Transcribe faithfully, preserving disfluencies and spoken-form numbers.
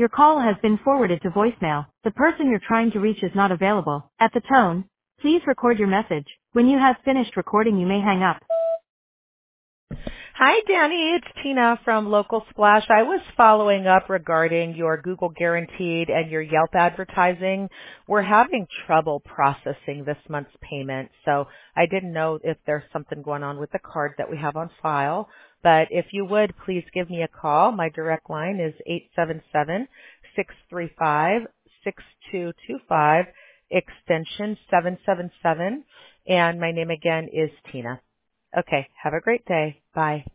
Your call has been forwarded to voicemail. The person you're trying to reach is not available. At the tone, please record your message. When you have finished recording, you may hang up. Hi, Danny. It's Tina from Local Splash. I was following up regarding your Google Guaranteed and your Yelp advertising. We're having trouble processing this month's payment, so I didn't know if there's something going on with the card that we have on file. But if you would, please give me a call. My direct line is eight seven seven, six three five, six two two five, extension seven seven seven, and my name again is Tina. Okay, have a great day. Bye.